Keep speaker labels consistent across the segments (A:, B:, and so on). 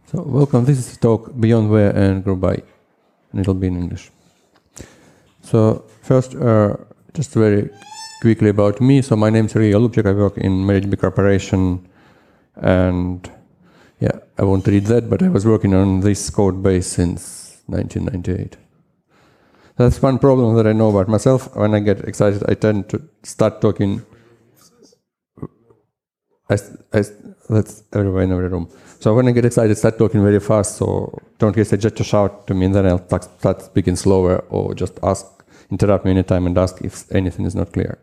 A: So welcome, this is the talk Beyond Where and Group By, and it'll be in English. So first, just very quickly about me. So my name is Sergei Golubchik, I work in MariaDB Corporation, and yeah, I won't read that, but I was working on this code base since 1998. That's one problem that I know about myself. When I get excited, I tend to start talking. That's everywhere in every room. So when I get excited, I start talking very fast. So don't hesitate just to shout to me, and then I'll start speaking slower, or just interrupt me anytime and ask if anything is not clear.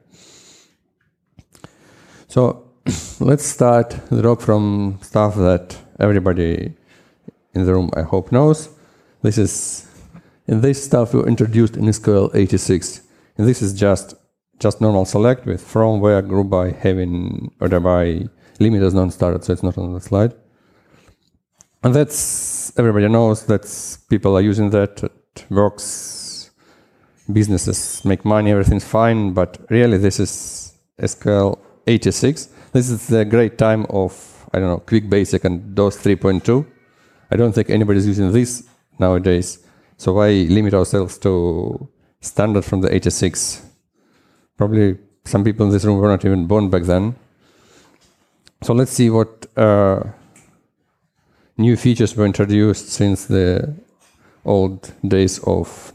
A: So let's start the talk from stuff that everybody in the room, I hope, knows. In this stuff we introduced in SQL 86, and this is just normal select with from, where, group by, having, order by, limit as non-started, so it's not on the slide. And that's, everybody knows that people are using that, it works, businesses make money, everything's fine, but really this is SQL 86. This is the great time of, I don't know, Quick Basic and DOS 3.2. I don't think anybody's using this nowadays, so why limit ourselves to standard from the 86? Probably some people in this room were not even born back then. So let's see what new features were introduced since the old days of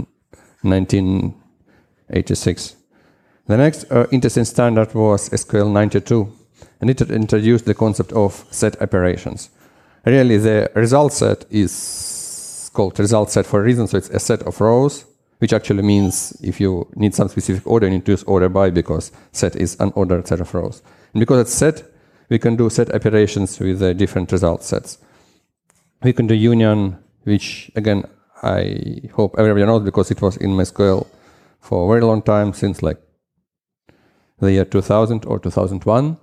A: 1986. The next interesting standard was SQL 92, and it introduced the concept of set operations. Really, the result set is called result set for a reason, so it's a set of rows, which actually means if you need some specific order, you need to use order by, because set is an ordered set of rows. And because it's set, we can do set operations with the different result sets. We can do union, which again, I hope everybody knows because it was in MySQL for a very long time, since like the year 2000 or 2001.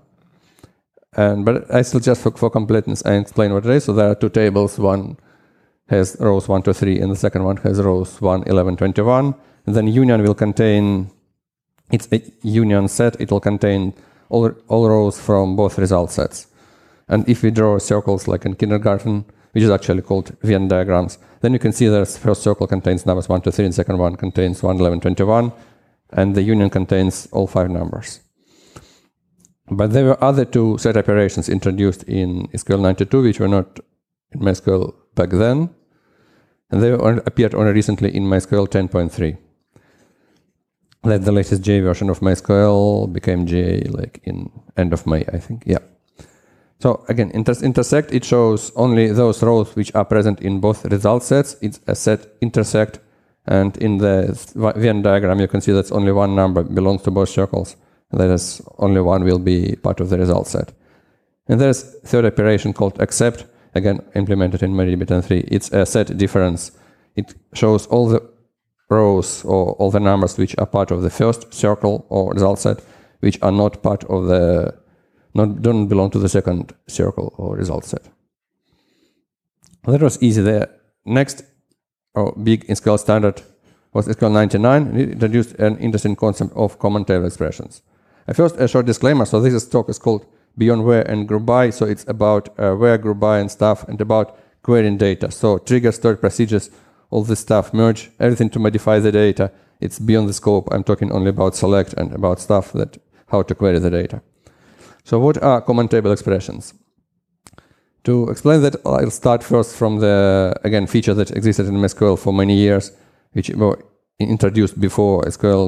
A: But I still just for completeness, I explain what it is. So there are two tables, one has rows 1, 2, 3, and the second one has rows 1, 11, 21. And then union will contain, it's a union set, it will contain all rows from both result sets. And if we draw circles like in kindergarten, which is actually called Venn diagrams, then you can see that the first circle contains numbers 1, 2, 3, and the second one contains 1, 11, 21, and the union contains all 5 numbers. But there were other two set operations introduced in SQL 92, which were not in MySQL back then, and they appeared only recently in MySQL 10.3. That the latest J version of MySQL became J like in end of May, I think. Yeah. So again, intersect, it shows only those rows which are present in both result sets. It's a set intersect, and in the Venn diagram you can see that only one number belongs to both circles. That is, only one will be part of the result set. And there's third operation called except, again implemented in MariaDB 10.3. It's a set difference. It shows all the rows or all the numbers which are part of the first circle or result set, which are not part of the don't belong to the second circle or result set. That was easy there. Next big SQL standard was SQL 99. It introduced an interesting concept of common table expressions. First, a short disclaimer. So this talk is called Beyond Where and Group By. So it's about where, group by, and stuff, and about querying data. So triggers, stored procedures, all this stuff, merge, everything to modify the data. It's beyond the scope. I'm talking only about select and about stuff that how to query the data. So what are common table expressions? To explain that, I'll start first from the, again, feature that existed in MySQL for many years, which were introduced before SQL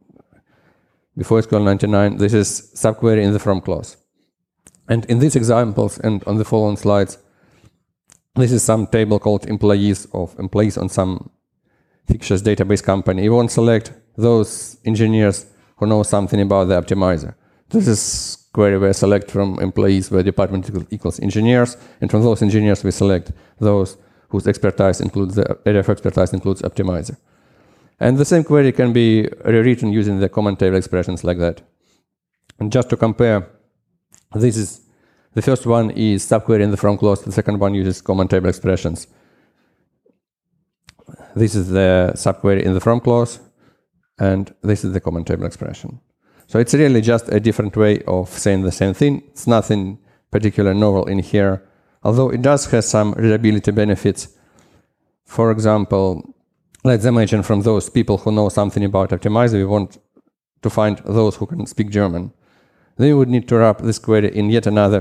A: 99. This is subquery in the from clause. And in these examples and on the following slides, this is some table called employees on some fictitious database company. You won't select those engineers who know something about the optimizer. This is query where select from employees where department equals engineers, and from those engineers we select those whose expertise includes the area of expertise includes optimizer. And the same query can be rewritten using the common table expressions like that. And just to compare, this is the first one is subquery in the from clause, the second one uses common table expressions. This is the subquery in the from clause, and this is the common table expression. So it's really just a different way of saying the same thing. It's nothing particularly novel in here. although it does have some readability benefits. For example, let's imagine from those people who know something about Optimizer, we want to find those who can speak German. Then you would need to wrap this query in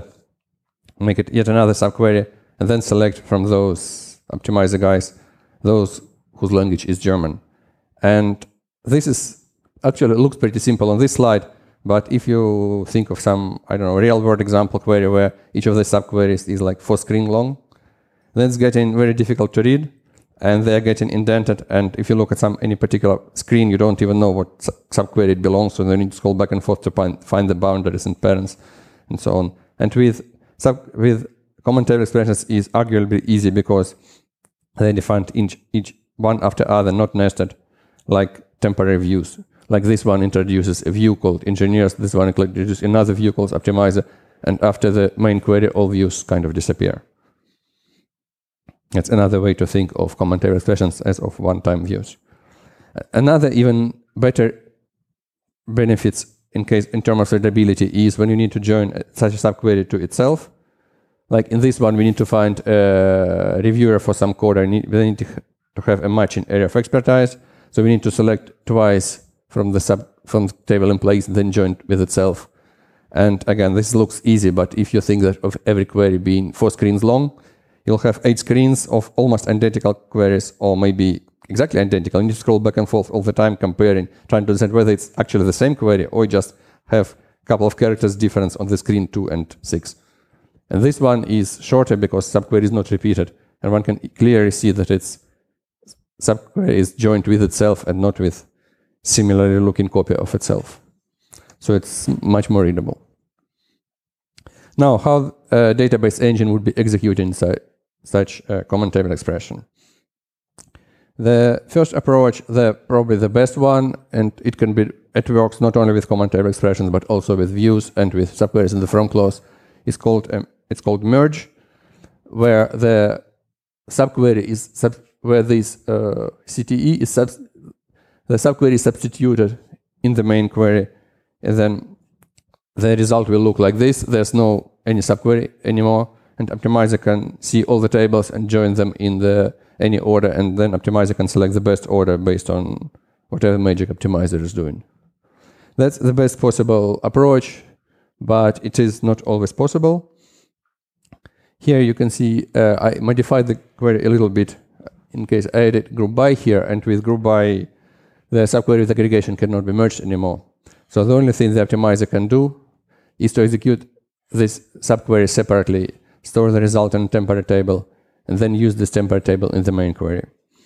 A: make it yet another subquery, and then select from those Optimizer guys those whose language is German. And this is actually looks pretty simple on this slide, but if you think of some, I don't know, real-world example query where each of the subqueries is like 4 screen long, then it's getting very difficult to read, and they're getting indented, and if you look at any particular screen, you don't even know what subquery it belongs to, and you need to scroll back and forth to find the boundaries and parents, and so on. And with common table expressions is arguably easy because they defined each one after other, not nested, like temporary views. Like this one introduces a view called engineers, this one introduces another view called optimizer, and after the main query, all views kind of disappear. That's another way to think of common table expressions as of one-time views. Another even better benefits in terms of readability is when you need to join such a subquery to itself. Like in this one, we need to find a reviewer for some code. We need to have a matching area of expertise. So we need to select twice from the table in place and then join with itself. And again, this looks easy, but if you think that of every query being 4 screens long, you'll have 8 screens of almost identical queries, or maybe exactly identical. You need to scroll back and forth all the time, comparing, trying to decide whether it's actually the same query or you just have a couple of characters difference on the screen 2 and 6. And this one is shorter because subquery is not repeated, and one can clearly see that its subquery is joined with itself and not with similarly looking copy of itself. So it's much more readable. Now, how a database engine would be executing such a common table expression. The first approach, probably the best one, and it works not only with common table expressions but also with views and with subqueries in the from clause, is called merge, where the subquery is where this CTE is the subquery is substituted in the main query, and then the result will look like this. There's no any subquery anymore, and Optimizer can see all the tables and join them in any order, and then Optimizer can select the best order based on whatever magic Optimizer is doing. That's the best possible approach, but it is not always possible. Here you can see I modified the query a little bit in case I added group by here, and with group by, the subquery with aggregation cannot be merged anymore. So the only thing the Optimizer can do is to execute this subquery separately, store the result in a temporary table, and then use this temporary table in the main query.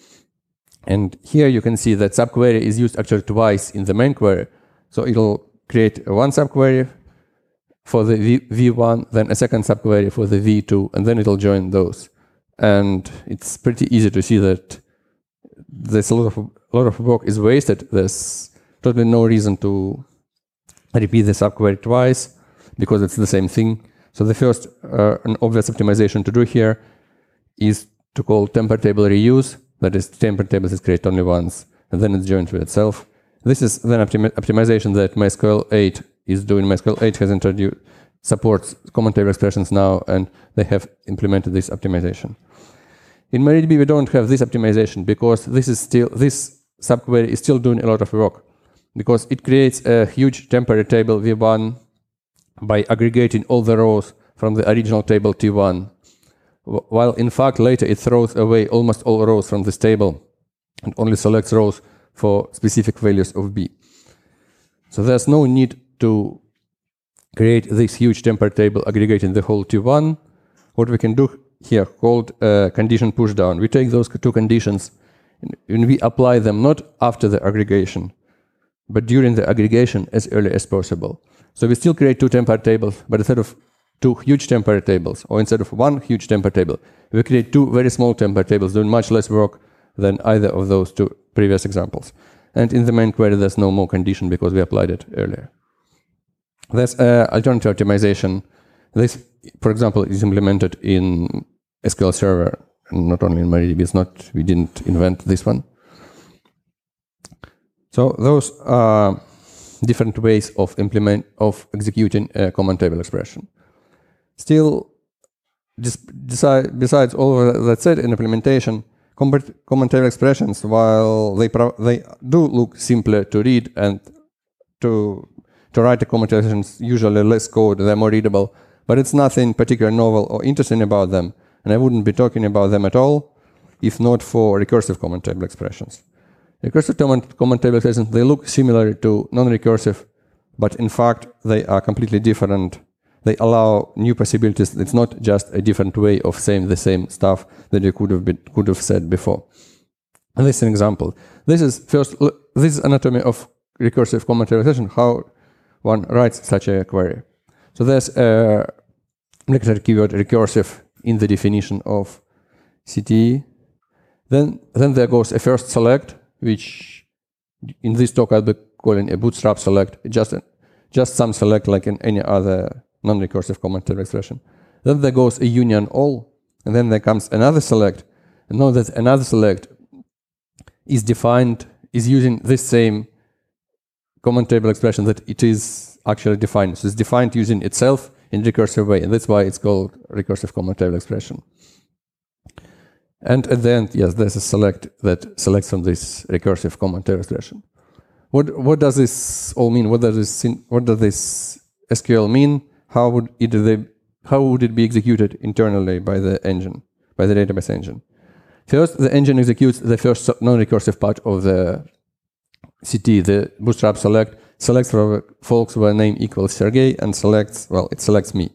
A: And here you can see that subquery is used actually twice in the main query. So it'll create one subquery for the V1, then a second subquery for the V2, and then it'll join those. And it's pretty easy to see that there's a lot of work is wasted. There's totally no reason to repeat the subquery twice because it's the same thing. So the first an obvious optimization to do here is to call temporary table reuse. That is, temporary tables is created only once, and then it's joined with itself. This is then optimization that MySQL 8 is doing. MySQL 8 has supports common table expressions now, and they have implemented this optimization. In MariaDB, we don't have this optimization because this subquery is still doing a lot of work, because it creates a huge temporary table V1 by aggregating all the rows from the original table T1, while in fact later it throws away almost all rows from this table and only selects rows for specific values of B. So there's no need to create this huge temporary table aggregating the whole T1. What we can do here, called condition pushdown, we take those two conditions and we apply them not after the aggregation, but during the aggregation as early as possible. So we still create two temporary tables, but instead of two huge temporary tables, or instead of one huge temporary table, we create two very small temporary tables doing much less work than either of those two previous examples. And in the main query, there's no more condition because we applied it earlier. There's alternative optimization. This, for example, is implemented in SQL Server, and not only in MariaDB. We didn't invent this one. So those are different ways of executing a common table expression. Still, besides all that said in implementation, common table expressions, while they do look simpler to read and to write the common table expressions, usually less code, they're more readable, but it's nothing particularly novel or interesting about them, and I wouldn't be talking about them at all if not for recursive common table expressions. Recursive common table expressions, they look similar to non-recursive, but in fact they are completely different. They allow new possibilities. It's not just a different way of saying the same stuff that you could have said before. And this is an example. This is anatomy of recursive common table expression, how one writes such a query. So there's a necessary keyword recursive in the definition of CTE. Then there goes a first select, which in this talk I'll be calling a bootstrap select, just some select like in any other non-recursive common table expression. Then there goes a union all, and then there comes another select. And note that another select is using this same common table expression that it is actually defined. So it's defined using itself in a recursive way, and that's why it's called recursive common table expression. And at the end, yes, there's a select that selects from this recursive common table expression. What does this all mean? What does this SQL mean? How would it be executed internally by the engine, by the database engine? First, the engine executes the first non-recursive part of the CT, the bootstrap select, selects for folks where name equals Sergey, and selects, well, it selects me.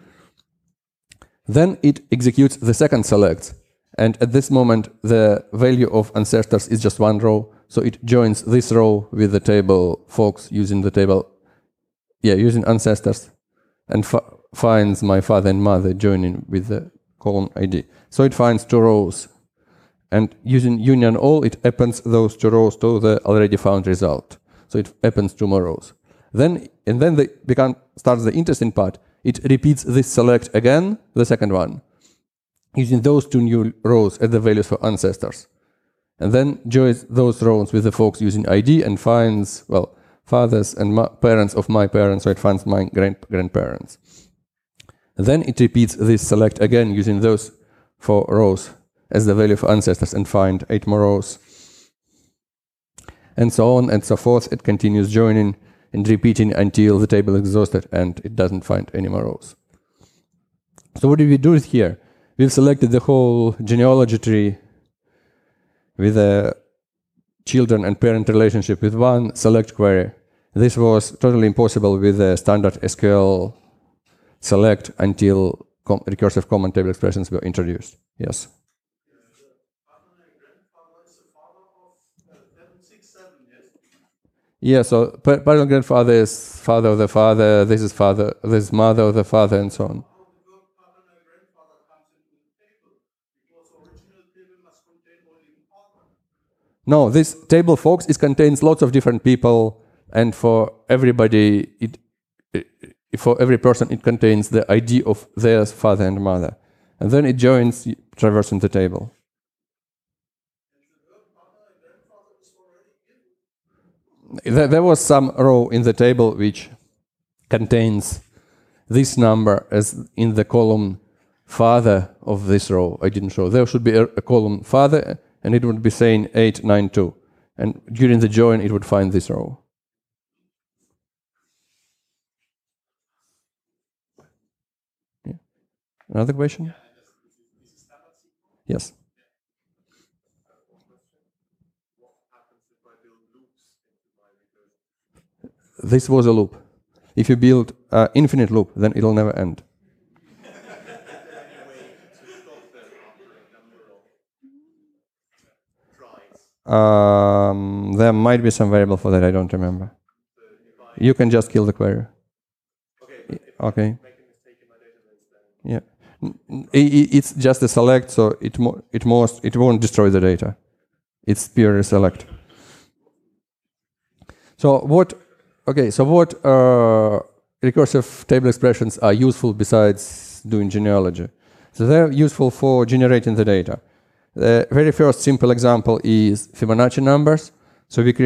A: Then it executes the second select, and at this moment, the value of ancestors is just one row, so it joins this row with the table folks using the table, using ancestors, and finds my father and mother joining with the column ID. So it finds two rows, and using union all, it appends those two rows to the already found result. So it appends two more rows. Then starts the interesting part. It repeats this select again, the second one, using those two new rows as the values for ancestors. And then joins those rows with the folks using ID and finds, well, fathers and parents of my parents, so it finds my grandparents. Then it repeats this select again using those 4 rows as the value for ancestors and find 8 more rows. And so on and so forth. It continues joining and repeating until the table is exhausted and it doesn't find any more rows. So what did we do here? We've selected the whole genealogy tree with a children and parent relationship with one select query. This was totally impossible with the standard SQL select until recursive common table expressions were introduced. Yes? Yeah, so paternal grandfather is father of the father, this is mother of the father, and so on. No, this table, folks, it contains lots of different people, and for everybody, for every person, it contains the ID of their father and mother. And then it joins traversing the table. There was some row in the table which contains this number as in the column father of this row. I didn't show. There should be a column father, and it would be saying 892. And during the join, it would find this row. Yeah. Another question? Yes. This was a loop. If you build an infinite loop, then it'll never end. There might be some variable for that, I don't remember. You can just kill the query. Okay. Yeah. It's just a select, so it won't destroy the data. It's pure select. So what recursive table expressions are useful besides doing genealogy? So they're useful for generating the data. The very first simple example is Fibonacci numbers. So we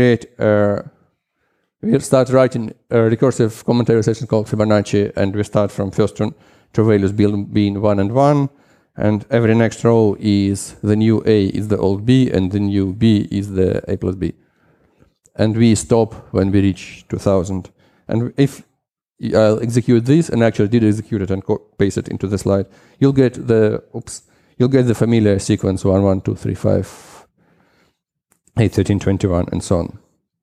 A: start writing a recursive common table expression called Fibonacci, and we start from first to two values being 1 and 1, and every next row is the new A is the old B, and the new B is the A plus B. And we stop when we reach 2000. And if I'll execute this, and actually did execute it and paste it into the slide, you'll get the familiar sequence 1, 1, 2, 3, 5, 8, 13, 21, and so on.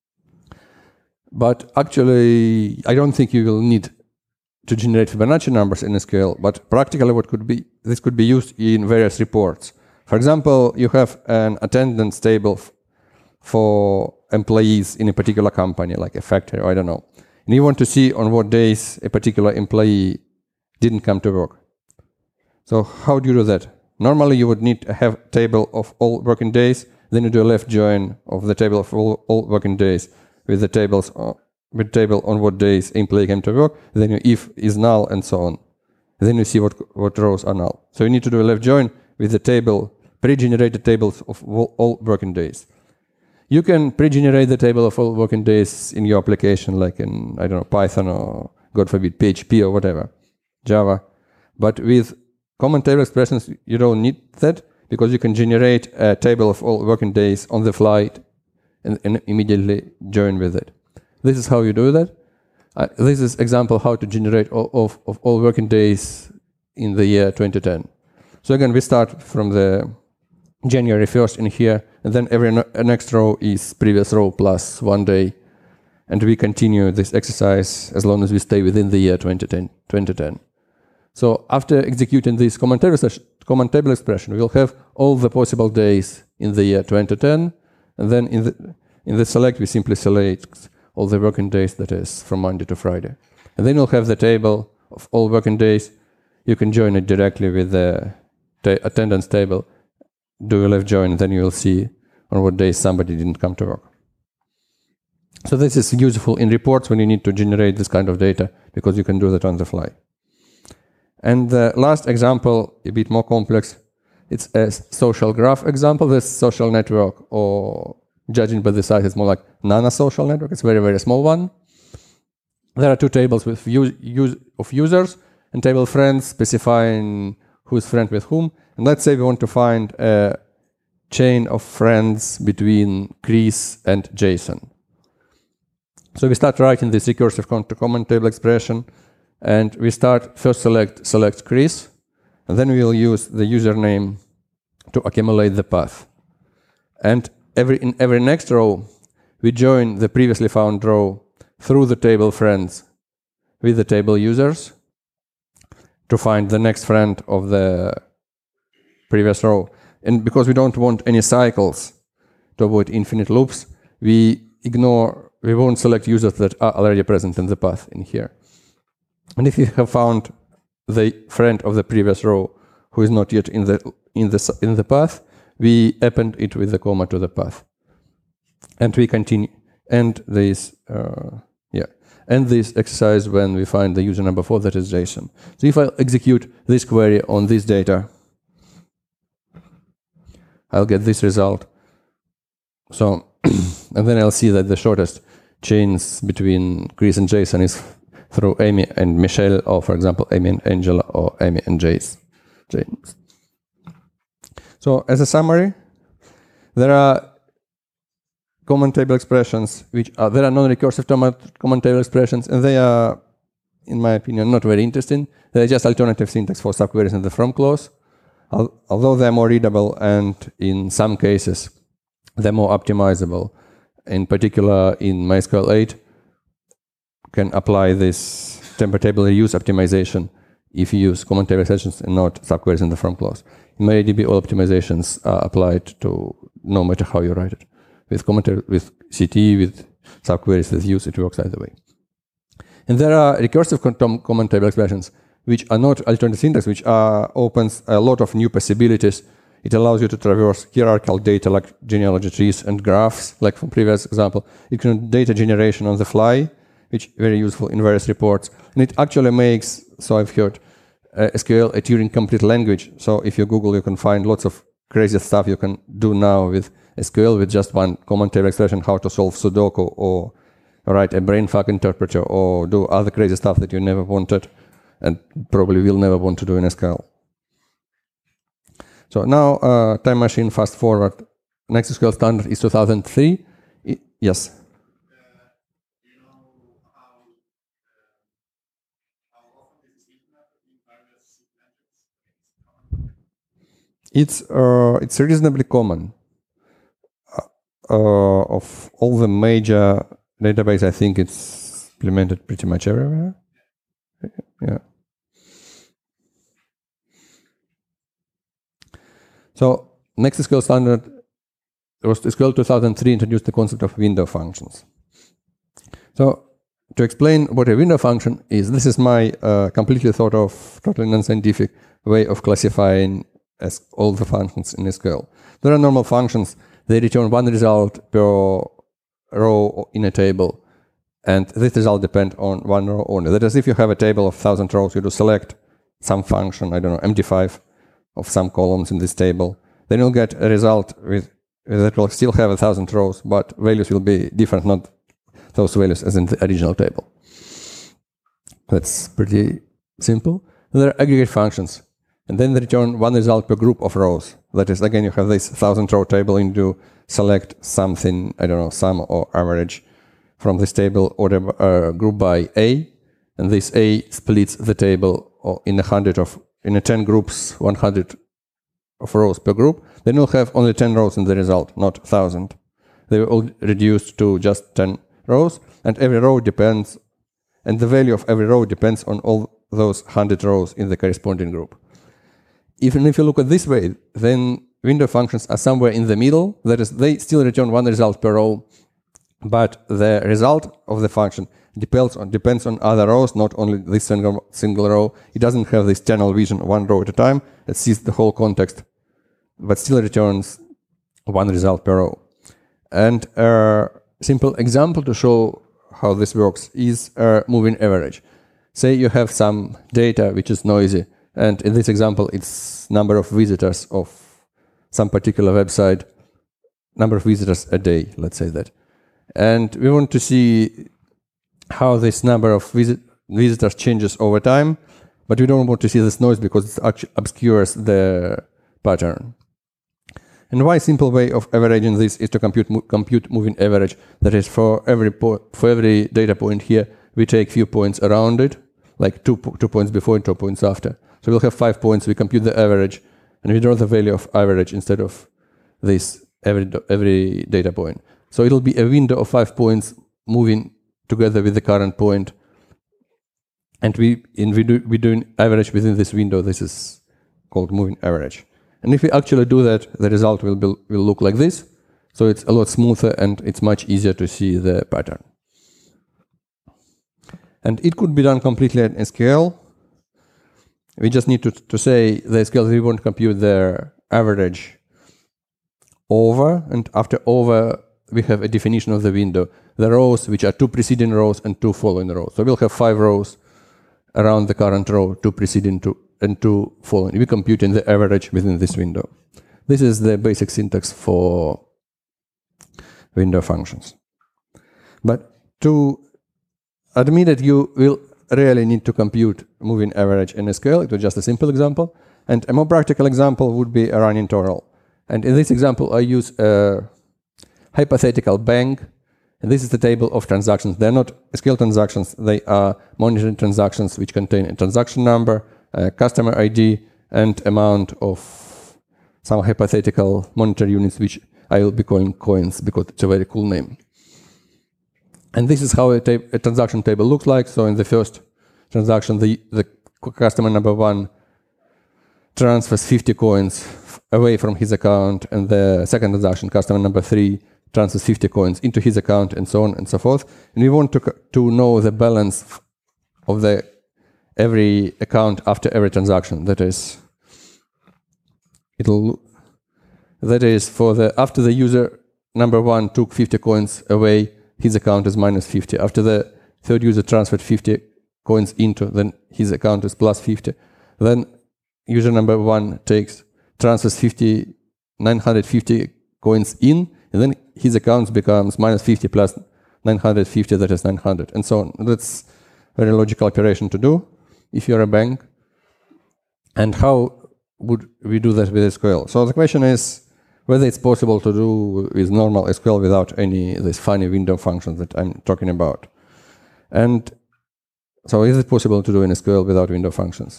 A: But actually, I don't think you will need to generate Fibonacci numbers in SQL, but practically this could be used in various reports. For example, you have an attendance table for employees in a particular company, like a factory, or I don't know. And you want to see on what days a particular employee didn't come to work. So how do you do that? Normally, you would need to have a table of all working days, then you do a left join of the table of all working days with the table on what days employee came to work, then you if is null, and so on. Then you see what rows are null. So you need to do a left join with the table, pre-generated tables of all working days. You can pre-generate the table of all working days in your application, like in, I don't know, Python or, God forbid, PHP or whatever, Java. But with common table expressions, you don't need that, because you can generate a table of all working days on the fly and immediately join with it. This is how you do that. This is example how to generate of all working days in the year 2010. So again, we start from the January 1st in here, and then every next row is previous row plus 1 day. And we continue this exercise as long as we stay within the year 2010. So after executing this common table expression, we'll have all the possible days in the year 2010, and then in the select, we simply select all the working days, that is from Monday to Friday. And then you'll have the table of all working days. You can join it directly with the attendance table. Do a left join, and then you will see on what days somebody didn't come to work. So this is useful in reports when you need to generate this kind of data, because you can do that on the fly. And the last example, a bit more complex, it's a social graph example. This social network, or judging by the size, it's more like nano-social network. It's a very, very small one. There are two tables of users and table friends specifying who's friend with whom. And let's say we want to find a chain of friends between Chris and Jason. So we start writing this recursive common table expression, and we start first select Chris, and then we will use the username to accumulate the path. And in every next row, we join the previously found row through the table friends with the table users to find the next friend of the previous row. And because we don't want any cycles to avoid infinite loops, we won't select users that are already present in the path in here. And if you have found the friend of the previous row who is not yet in the path, we append it with the comma to the path. And we continue end this exercise when we find the user number 4, that is Jason. So if I execute this query on this data, I'll get this result. So, and then I'll see that the shortest chains between Chris and Jason is through Amy and Michelle, or for example, Amy and Angela, or Amy and James. So as a summary, there are common table expressions, there are non-recursive common table expressions, and they are, in my opinion, not very interesting. They're just alternative syntax for subqueries in the from clause. Although they're more readable, and in some cases, they're more optimizable. In particular, in MySQL 8, can apply this temper table reuse optimization if you use common table expressions and not subqueries in the from clause. In MariaDB, all optimizations are applied to no matter how you write it. With CT, with subqueries, with use, it works either way. And there are recursive common table expressions, which are not alternative syntax, which opens a lot of new possibilities. It allows you to traverse hierarchical data like genealogy trees and graphs, like from previous example. You can do data generation on the fly, which is very useful in various reports. And it actually makes, so I've heard, SQL a Turing-complete language. So if you Google, you can find lots of crazy stuff you can do now with SQL with just one common table expression, how to solve Sudoku, or write a brain fuck interpreter, or do other crazy stuff that you never wanted and probably will never want to do in SQL. So now, time machine, fast forward. Next SQL standard is 2003. Yes?
B: You know how often this is implemented in various engines?
A: It's reasonably common. Of all the major database, I think it's implemented pretty much everywhere. Yeah. So next SQL standard was SQL 2003 introduced the concept of window functions. So to explain what a window function is, this is my completely thought of, totally non-scientific way of classifying all the functions in SQL. There are normal functions. They return one result per row in a table, and this result depends on one row only. That is, if you have a table of 1,000 rows, you do select some function, I don't know, MD5 of some columns in this table, then you'll get a result that will still have 1,000 rows, but values will be different, not those values as in the original table. That's pretty simple. There are aggregate functions, and then they return one result per group of rows. That is, again, you have this 1,000-row table, and you select something, I don't know, sum or average from this table or group by A, and this A splits the table in 10 groups, 100 of rows per group. Then you'll have only 10 rows in the result, not 1,000. They will all reduced to just 10 rows, and every row depends, and the value of every row depends on all those 100 rows in the corresponding group. Even if you look at this way, then window functions are somewhere in the middle. That is, they still return one result per row, but the result of the function depends on other rows, not only this single row. It doesn't have this tunnel vision, one row at a time. It sees the whole context, but still returns one result per row. And a simple example to show how this works is a moving average. Say you have some data which is noisy, and in this example, it's number of visitors of some particular website, number of visitors a day, let's say that. And we want to see how this number of visitors changes over time, but we don't want to see this noise because it actually obscures the pattern. And one simple way of averaging this is to compute moving average. That is, for every data point here, we take few points around it, like 2 points before and 2 points after. So we'll have 5 points, we compute the average, and we draw the value of average instead of this every data point. So it'll be a window of 5 points moving together with the current point, and we do an average within this window. This is called moving average. And if we actually do that, the result will look like this. So it's a lot smoother, and it's much easier to see the pattern. And it could be done completely in SQL. We just need to say the SQL we want to compute the average over, and after over, we have a definition of the window. The rows, which are 2 preceding rows and 2 following rows. So we'll have 5 rows around the current row, 2 preceding and 2 following. We compute in the average within this window. This is the basic syntax for window functions. But to admit that you will really need to compute moving average in SQL, it was just a simple example. And a more practical example would be a running total. And in this example, I use a hypothetical bank. And this is the table of transactions. They're not SQL transactions. They are monitoring transactions which contain a transaction number, a customer ID, and amount of some hypothetical monitor units, which I will be calling coins because it's a very cool name. And this is how a transaction table looks like. So in the first transaction, the customer number 1 transfers 50 coins away from his account, and the second transaction, customer number 3, transfers 50 coins into his account, and so on and so forth. And we want to know the balance of every account after every transaction. That is, after the user number 1 took 50 coins away, his account is minus 50. After the third user transferred 50 coins into, then his account is plus 50. Then user number 1 transfers 950 coins in, and then his account becomes minus 50 plus 950, that is 900, and so on. That's a very logical operation to do. if you're a bank. And how would we do that with SQL? So the question is whether it's possible to do with normal SQL without any these funny window functions that I'm talking about. And so is it possible to do in SQL without window functions?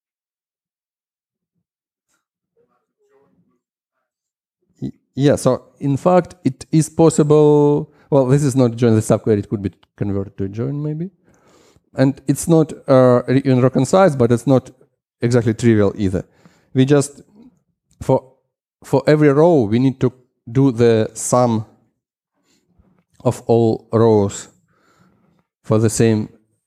A: Yeah, so in fact, it is possible. Well, this is not join the subquery. It could be converted to a join maybe. And it's not even reconciled, but it's not exactly trivial either. We just, for every row, we need to do the sum of all rows for the same.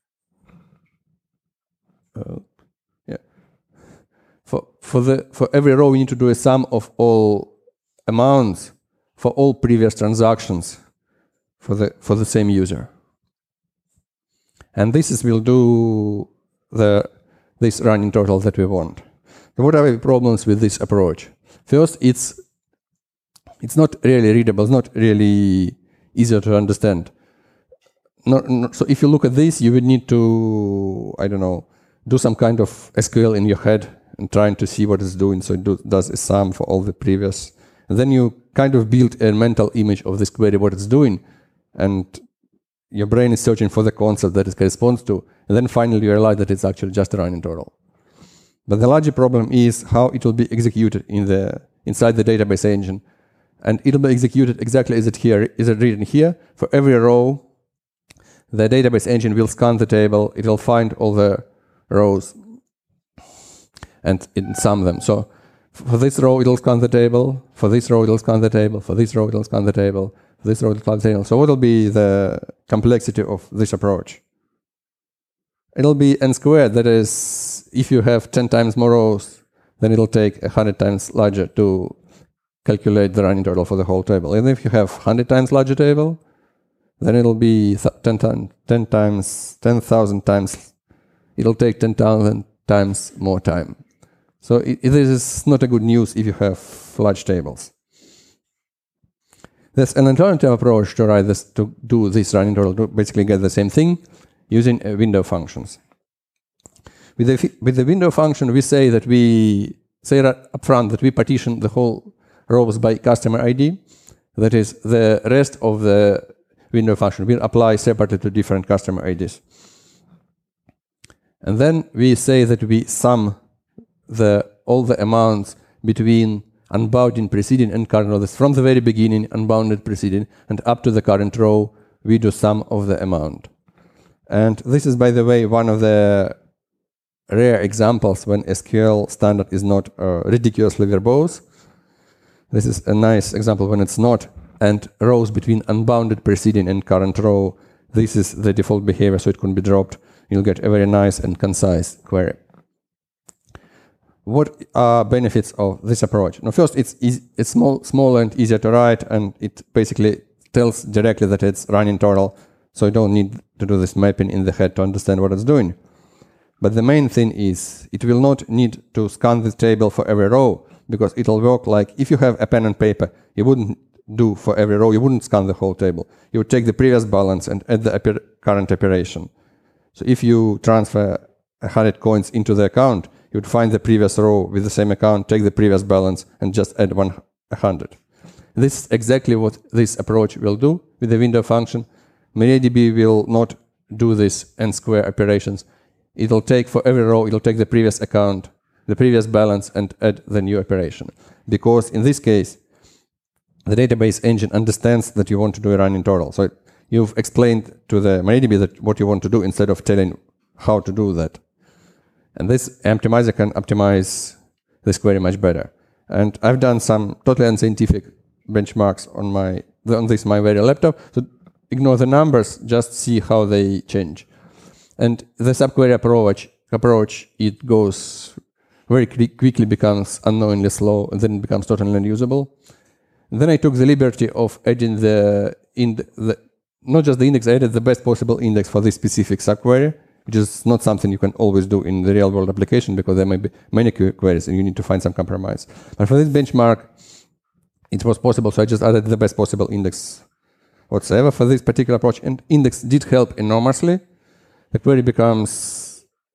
A: For every row, we need to do a sum of all amounts for all previous transactions for the same user. And this will do this running total that we want. So what are the problems with this approach? First, it's not really readable. It's not really easier to understand. So if you look at this, you would need to, I don't know, do some kind of SQL in your head and trying to see what it's doing. So it does a sum for all the previous. And then you kind of build a mental image of this query, what it's doing. And your brain is searching for the concept that it corresponds to. And then finally you realize that it's actually just a running total. But the larger problem is how it will be executed inside the database engine. And it will be executed exactly as it written here. For every row, the database engine will scan the table. It will find all the rows and sum them. So for this row, it will scan the table. For this row, it will scan the table. For this row, it will scan the table. For this row, it will scan the table. So what will be the complexity of this approach? It'll be n squared. That is, if you have 10 times more rows, then it'll take 100 times larger to calculate the running total for the whole table. And if you have 100 times larger table, then it'll be 10,000 times. It'll take 10,000 times more time. So this is not a good news if you have large tables. There's an alternative approach to write this, to do this running total, to basically get the same thing using window functions. With the window function, we say that we say up front that we partition the whole rows by customer ID. That is, the rest of the window function will apply separately to different customer IDs. And then we say that we sum all the amounts between unbounded preceding and current rows. From the very beginning, unbounded preceding, and up to the current row, we do sum of the amount. And this is, by the way, one of the rare examples when SQL standard is not ridiculously verbose. This is a nice example when it's not. And rows between unbounded preceding and current row, this is the default behavior, so it can be dropped. You'll get a very nice and concise query. What are benefits of this approach? Now, first, it's small and easier to write, and it basically tells directly that it's running total, so you don't need to do this mapping in the head to understand what it's doing. But the main thing is it will not need to scan this table for every row, because it will work like if you have a pen and paper, you wouldn't do for every row, you wouldn't scan the whole table. You would take the previous balance and add the current operation. So if you transfer 100 coins into the account, you would find the previous row with the same account, take the previous balance, and just add 100. This is exactly what this approach will do with the window function. MariaDB will not do this n square operations. It'll take for every row, it'll take the previous account, the previous balance, and add the new operation. Because in this case, the database engine understands that you want to do a running total. So you've explained to the MariaDB that what you want to do instead of telling how to do that. And this optimizer can optimize this query much better. And I've done some totally unscientific benchmarks on my very laptop. So ignore the numbers, just see how they change. And the subquery approach, it goes very quickly, becomes unknowingly slow, and then it becomes totally unusable. And then I took the liberty of adding not just the index, I added the best possible index for this specific subquery, which is not something you can always do in the real world application because there may be many queries and you need to find some compromise. But for this benchmark, it was possible, so I just added the best possible index whatsoever for this particular approach. And index did help enormously. The query becomes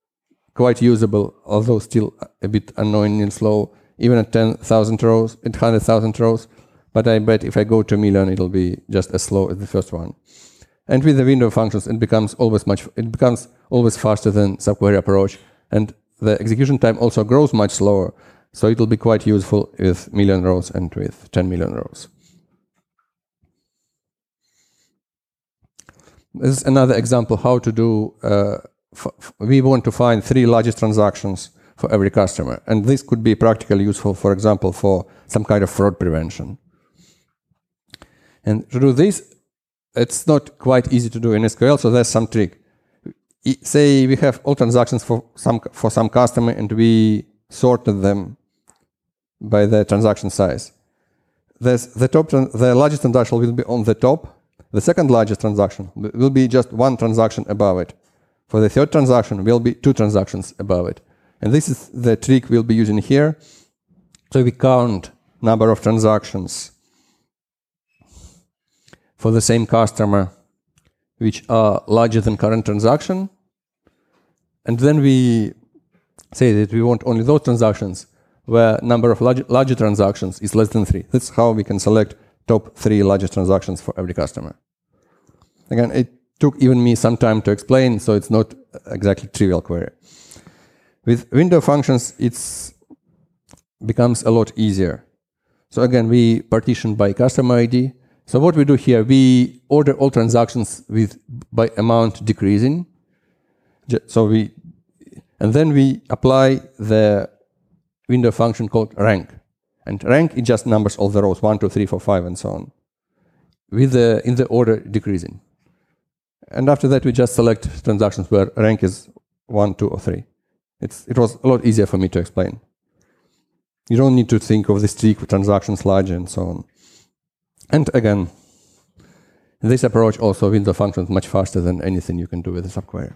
A: quite usable, although still a bit annoying and slow, even at 10,000 rows, at 100,000 rows. But I bet if I go to a million, it'll be just as slow as the first one. And with the window functions, it becomes always faster than subquery approach, and the execution time also grows much slower. So it will be quite useful with million rows and with 10 million rows. This is another example how to do. We want to find 3 largest transactions for every customer, and this could be practically useful, for example, for some kind of fraud prevention. And to do this, it's not quite easy to do in SQL, so there's some trick. Say we have all transactions for some customer, and we sorted them by the transaction size. The largest transaction will be on the top. The second largest transaction will be just 1 transaction above it. For the third transaction, will be 2 transactions above it. And this is the trick we'll be using here. So we count number of transactions for the same customer which are larger than current transaction. And then we say that we want only those transactions where number of larger transactions is less than 3. That's how we can select top 3 largest transactions for every customer. Again, it took even me some time to explain, so it's not exactly trivial query. With window functions, it becomes a lot easier. So again, we partition by customer ID. So what we do here, we order all transactions by amount decreasing. And then we apply the window function called rank. And rank, it just numbers all the rows, 1, 2, 3, 4, 5, and so on, in the order decreasing. And after that, we just select transactions where rank is 1, 2, or 3. It was a lot easier for me to explain. You don't need to think of this trick with transactions larger and so on. And again, in this approach also window functions much faster than anything you can do with a subquery.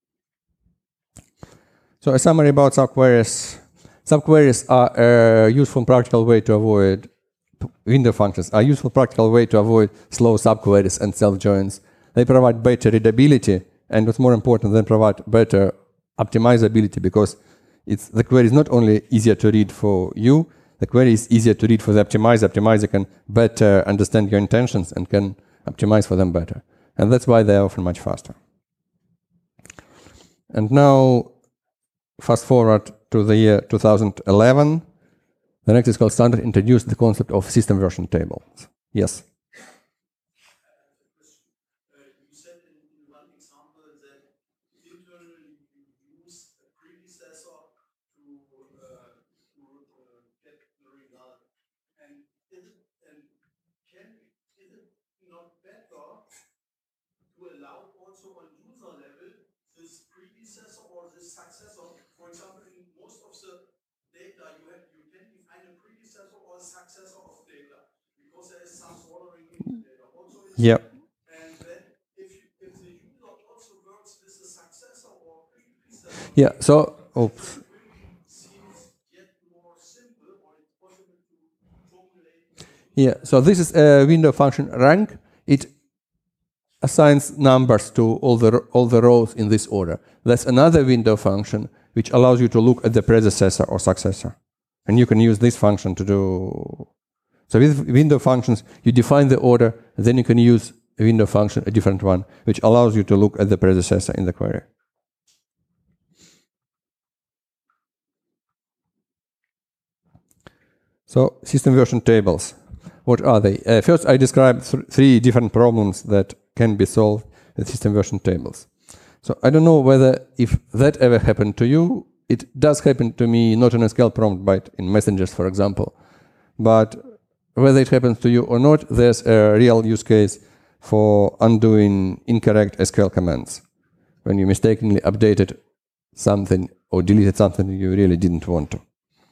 A: So a summary about subqueries. Subqueries are a useful practical way to avoid window functions, are a useful practical way to avoid slow subqueries and self-joins. They provide better readability, and what's more important, they provide better optimizability, because the query is not only easier to read for you, the query is easier to read for the optimizer. Optimizer can better understand your intentions and can optimize for them better. And that's why they're often much faster. And now, fast forward to the year 2011. The next is called Standard introduced the concept of system version tables. Yes?
B: You said in one example that internally you use a predecessor to get the result. And is it not better to allow also on user level this predecessor or this successor? For example, in most of the data you can define a predecessor or a successor of data, because there is some ordering in the data. Also,
A: yeah.
B: And then if the user also works with the successor or predecessor,
A: Yeah. So, oops.
B: it seems yet more simple, or it's possible to formulate.
A: Yeah. So this is a window function rank. It assigns numbers to all the rows in this order. That's another window function which allows you to look at the predecessor or successor. And you can use this function to do. So with window functions, you define the order, and then you can use a window function, a different one, which allows you to look at the predecessor in the query. So system version tables. What are they? First, I described 3 different problems that can be solved with system version tables. So I don't know whether if that ever happened to you. It does happen to me, not in a SQL prompt, but in messengers, for example. But whether it happens to you or not, there's a real use case for undoing incorrect SQL commands, when you mistakenly updated something or deleted something you really didn't want to.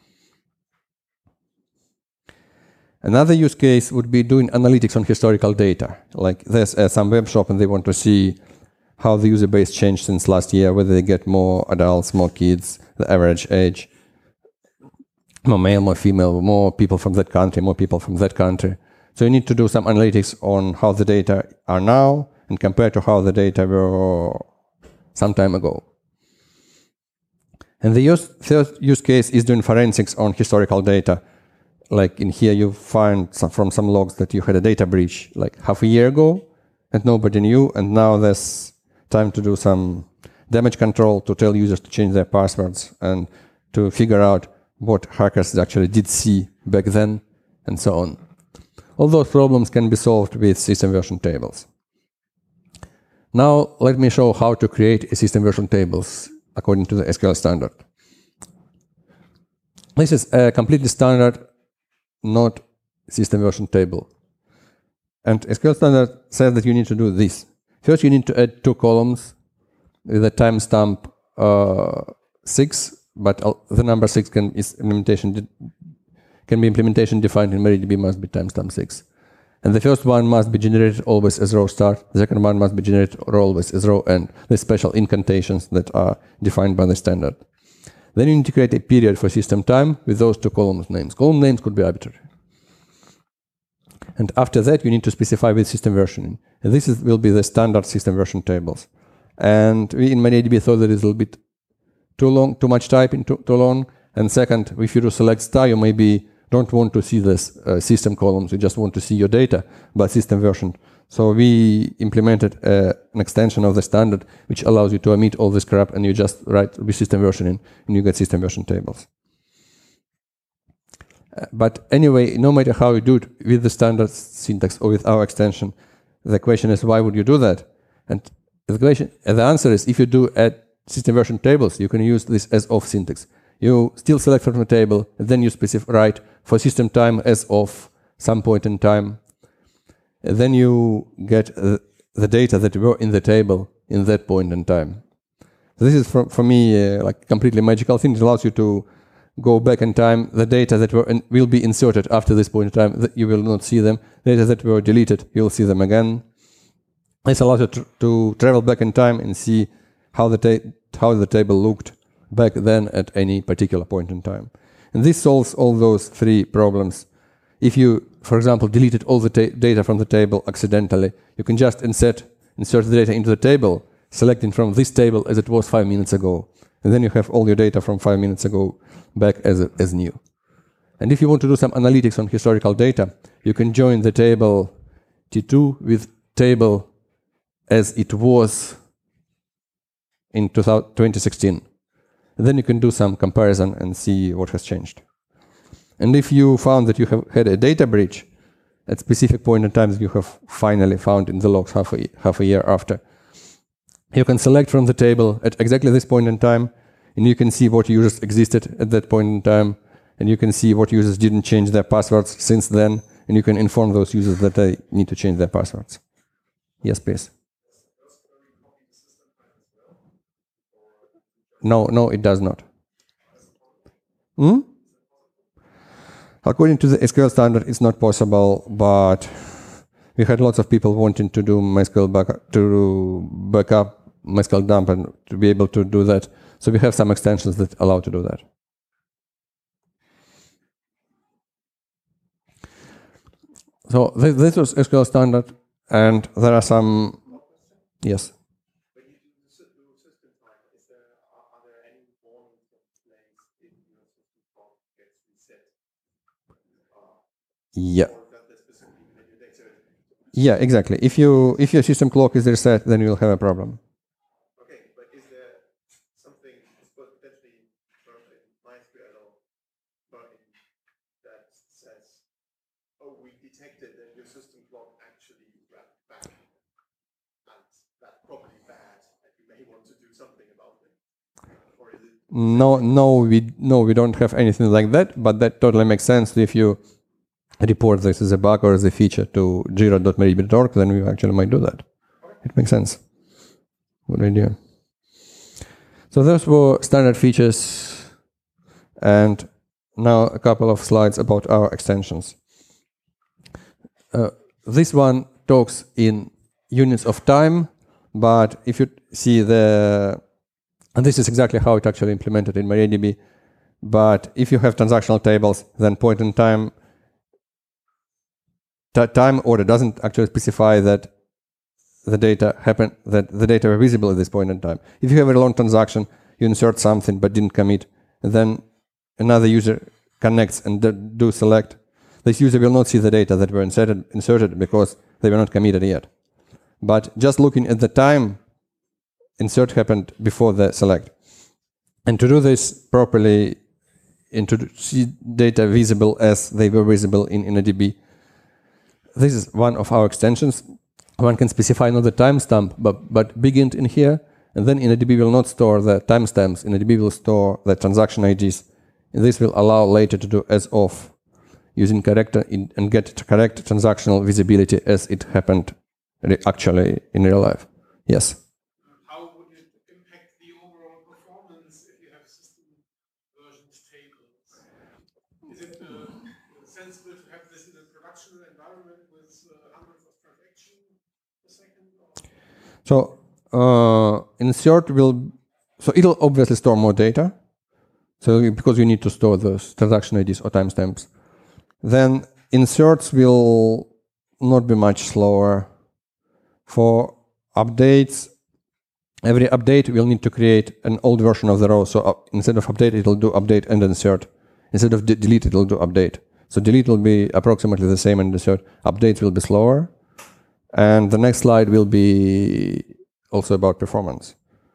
A: Another use case would be doing analytics on historical data. Like there's some web shop and they want to see how the user base changed since last year, whether they get more adults, more kids, the average age, more male, more female, more people from that country, more people from that country. So you need to do some analytics on how the data are now and compare to how the data were some time ago. And the third use case is doing forensics on historical data. Like in here, you find from some logs that you had a data breach like half a year ago, and nobody knew, and now there's time to do some damage control to tell users to change their passwords and to figure out what hackers actually did see back then, and so on. All those problems can be solved with system version tables. Now, let me show how to create a system version tables according to the SQL standard. This is a completely standard, not system version table. And SQL standard says that you need to do this. First, you need to add 2 columns with a timestamp 6, but the number 6 can be implementation defined in MariaDB must be timestamp 6. And the first one must be generated always as row start. The second one must be generated always as row end. The special incantations that are defined by the standard. Then you need to create a period for system time with those 2 columns names. Column names could be arbitrary. And after that, you need to specify with system versioning. And this will be the standard system version tables. And we in MariaDB thought that it's a little bit too long, too much typing, too long. And second, if you do select star, you maybe don't want to see this system columns. You just want to see your data by system version. So we implemented an extension of the standard which allows you to omit all this crap, and you just write with system versioning, and you get system version tables. But anyway, no matter how you do it with the standard syntax or with our extension, the question is, why would you do that? And the answer is, if you do add system version tables, you can use this as of syntax. You still select from the table, and then you write for system time as of some point in time. And then you get the data that were in the table in that point in time. So this is, for me, like completely magical thing. It allows you to go back in time. The data that will be inserted after this point in time, that you will not see them. Data that were deleted, you will see them again. This allows you to travel back in time and see how the table looked back then at any particular point in time. And this solves all those 3 problems. If you, for example, deleted all the data from the table accidentally, you can just insert the data into the table, selecting from this table as it was 5 minutes ago. And then you have all your data from 5 minutes ago back as new. And if you want to do some analytics on historical data, you can join the table T2 with table as it was in 2016. And then you can do some comparison and see what has changed. And if you found that you have had a data breach at specific point in time that you have finally found in the logs half a year after, you can select from the table at exactly this point in time, and you can see what users existed at that point in time, and you can see what users didn't change their passwords since then, and you can inform those users that they need to change their passwords. Yes, please. No, it does not. According to the SQL standard, it's not possible, but we had lots of people wanting to do MySQL backup, MySQL dump, and to be able to do that. So we have some extensions that allow to do that. So this was SQL standard, and there are some, yes. Yeah. Yeah, exactly. If your system clock is reset, then you'll have a problem.
B: Okay, but is there something potentially MySQL that says, "Oh, we detected that your system clock actually wrapped back, and that's probably bad, and you may want to do something about it"? Or is it?
A: No, we don't have anything like that. But that totally makes sense if you report this as a bug or as a feature to jira.mariadb.org, then we actually might do that. It makes sense. Good idea. So those were standard features, and now a couple of slides about our extensions. This one talks in units of time, but if you see and this is exactly how it actually implemented in MariaDB, but if you have transactional tables, then point in time, time order doesn't actually specify that the data were visible at this point in time. If you have a long transaction, you insert something but didn't commit, and then another user connects and do select, this user will not see the data that were inserted because they were not committed yet. But just looking at the time, insert happened before the select. And to do this properly, and to see data visible as they were visible in InnoDB, this is one of our extensions. One can specify not the timestamp, but big int in here, and then InnoDB will not store the timestamps. InnoDB will store the transaction IDs. And this will allow later to do as of using character and get correct transactional visibility as it happened actually in real life. Yes?
C: How would it impact the overall performance if you have system versions tables? Is it sensible to have this in a production environment with hundreds of transactions per second?
A: So insert will, so it'll obviously store more data. So because you need to store those transaction IDs or timestamps. Then inserts will not be much slower. For updates, every update will need to create an old version of the row. So instead of update, it'll do update and insert. Instead of delete, it'll do update. So delete will be approximately the same and insert. Updates will be slower. And the next slide will be also about performance.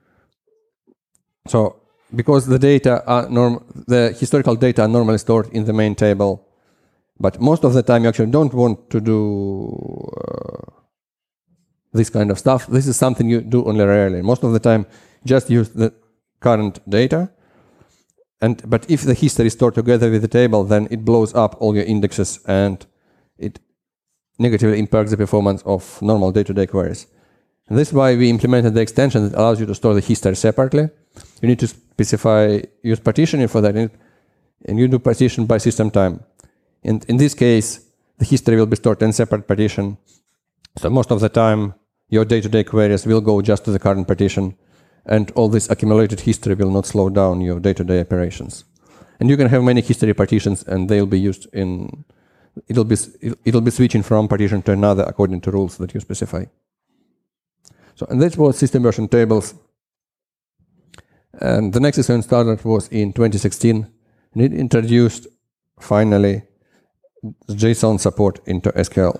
A: So because the data are the historical data are normally stored in the main table, but most of the time you actually don't want to do this kind of stuff. This is something you do only rarely. Most of the time, just use the current data. But if the history is stored together with the table, then it blows up all your indexes and it negatively impacts the performance of normal day-to-day queries. And this is why we implemented the extension that allows you to store the history separately. You need to specify, use partitioning for that, and you do partition by system time. And in this case, the history will be stored in separate partition. So most of the time, your day-to-day queries will go just to the current partition, and all this accumulated history will not slow down your day-to-day operations. And you can have many history partitions, and they'll be used in, it'll be switching from partition to another according to rules that you specify. So, and that was system version tables. And the next SQL standard was in 2016, and it introduced finally JSON support into SQL.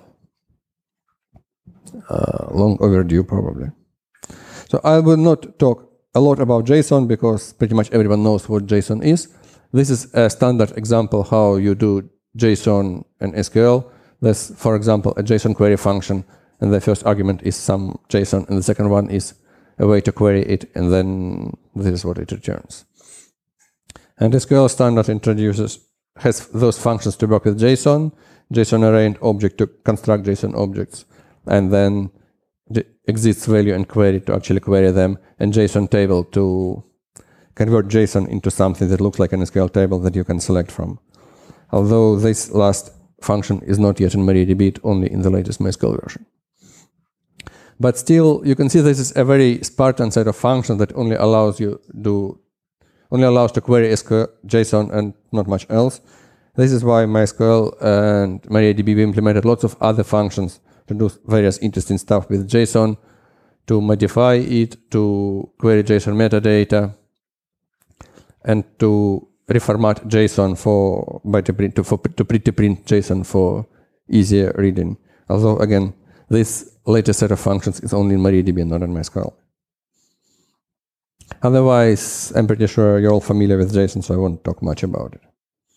A: Long overdue, probably. So I will not talk a lot about JSON because pretty much everyone knows what JSON is. This is a standard example how you do JSON and SQL. There's, for example, a JSON query function, and the first argument is some JSON, and the second one is a way to query it, and then this is what it returns. And SQL standard has those functions to work with JSON, JSON array and object to construct JSON objects, and then the exists value and query to actually query them, and JSON table to convert JSON into something that looks like an SQL table that you can select from. Although this last function is not yet in MariaDB, it's only in the latest MySQL version. But still, you can see this is a very Spartan set of functions that only allows to query SQL, JSON and not much else. This is why MySQL and MariaDB implemented lots of other functions to do various interesting stuff with JSON, to modify it, to query JSON metadata, and to reformat JSON to print JSON for easier reading. Although again, this latest set of functions is only in MariaDB and not in MySQL. Otherwise, I'm pretty sure you're all familiar with JSON, so I won't talk much about it.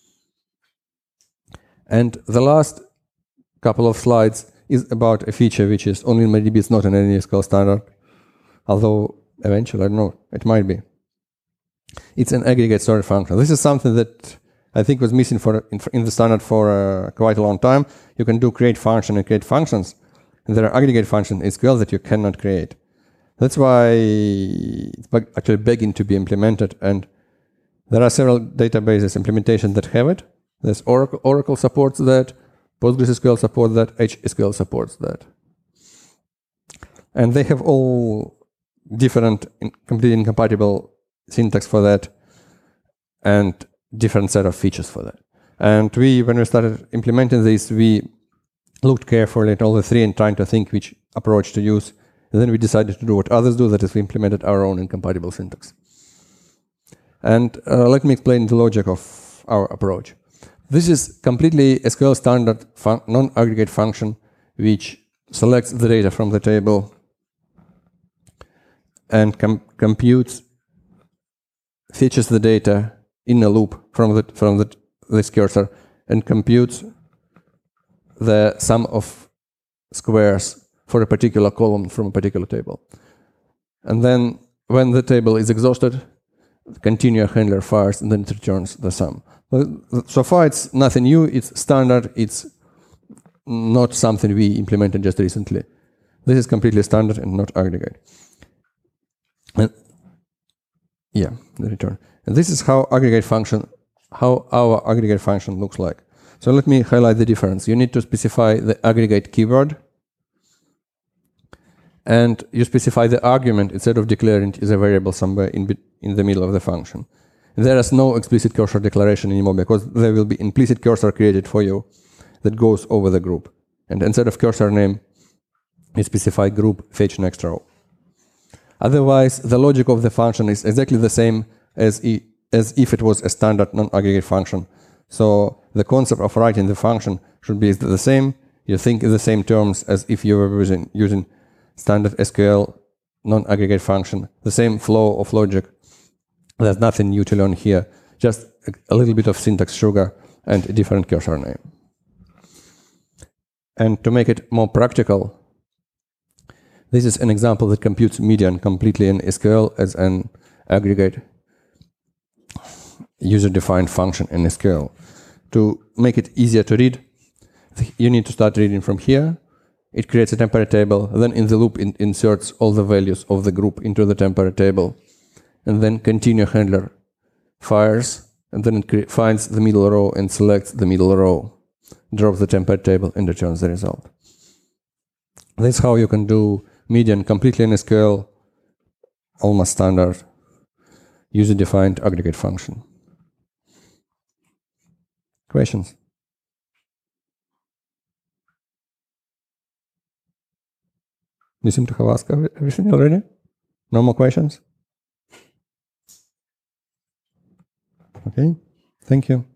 A: And the last couple of slides is about a feature which is only in MariaDB, it's not in any SQL standard. Although eventually, I don't know, it might be. It's an aggregate storage function. This is something that I think was missing in the standard for quite a long time. You can do create function and create functions. And there are aggregate functions in SQL that you cannot create. That's why it's actually begging to be implemented. And there are several databases implementations that have it. There's Oracle supports that, PostgreSQL supports that, HSQL supports that. And they have all different, completely incompatible syntax for that, and different set of features for that. And when we started implementing this, we looked carefully at all the three and trying to think which approach to use. And then we decided to do what others do, that is we implemented our own incompatible syntax. And let me explain the logic of our approach. This is completely SQL standard non-aggregate function which selects the data from the table and computes, fetches the data in a loop from this cursor and computes the sum of squares for a particular column from a particular table. And then when the table is exhausted, continue handler fires and then it returns the sum. So far it's nothing new, it's standard, it's not something we implemented just recently. This is completely standard and not aggregate. And yeah, the return. And this is how our aggregate function looks like. So let me highlight the difference. You need to specify the aggregate keyword, and you specify the argument instead of declaring it is a variable somewhere in the middle of the function. There is no explicit cursor declaration anymore because there will be implicit cursor created for you that goes over the group. And instead of cursor name, you specify group fetch next row. Otherwise, the logic of the function is exactly the same as if it was a standard non-aggregate function. So the concept of writing the function should be the same. You think in the same terms as if you were using standard SQL non-aggregate function. The same flow of logic. There's nothing new to learn here. Just a little bit of syntax sugar and a different cursor name. And to make it more practical, this is an example that computes median completely in SQL as an aggregate user-defined function in SQL. To make it easier to read, you need to start reading from here. It creates a temporary table, then in the loop it inserts all the values of the group into the temporary table, and then continue handler fires, and then it finds the middle row and selects the middle row, drops the temporary table, and returns the result. That's how you can do median completely in SQL, almost standard, user-defined aggregate function. Questions? You seem to have asked everything already? No more questions? Okay, thank you.